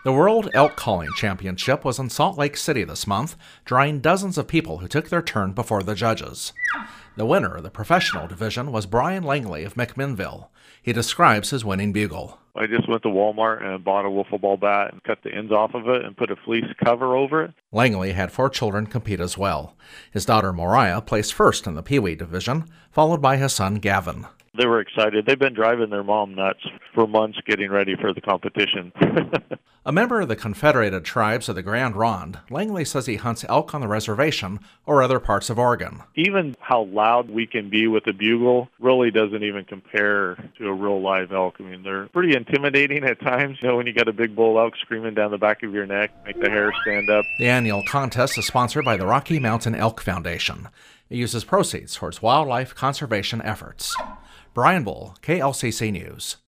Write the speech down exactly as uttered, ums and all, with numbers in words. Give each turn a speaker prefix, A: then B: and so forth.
A: The World Elk Calling Championship was in Salt Lake City this month, drawing dozens of people who took their turn before the judges. The winner of the professional division was Brian Langley of McMinnville. He describes his winning bugle.
B: I just went to Walmart and bought a wiffle ball bat and cut the ends off of it and put a fleece cover over it.
A: Langley had four children compete as well. His daughter Moriah placed first in the Pee Wee division, followed by his son Gavin.
B: They were excited. They've been driving their mom nuts for months getting ready for the competition.
A: A member of the Confederated Tribes of the Grand Ronde, Langley says he hunts elk on the reservation or other parts of Oregon.
B: Even how loud we can be with a bugle really doesn't even compare to a real live elk. I mean, they're pretty intimidating at times. You know, when you got a big bull elk screaming down the back of your neck, make the hair stand up.
A: The annual contest is sponsored by the Rocky Mountain Elk Foundation. It uses proceeds towards wildlife conservation efforts. Brian Bull, K L C C News.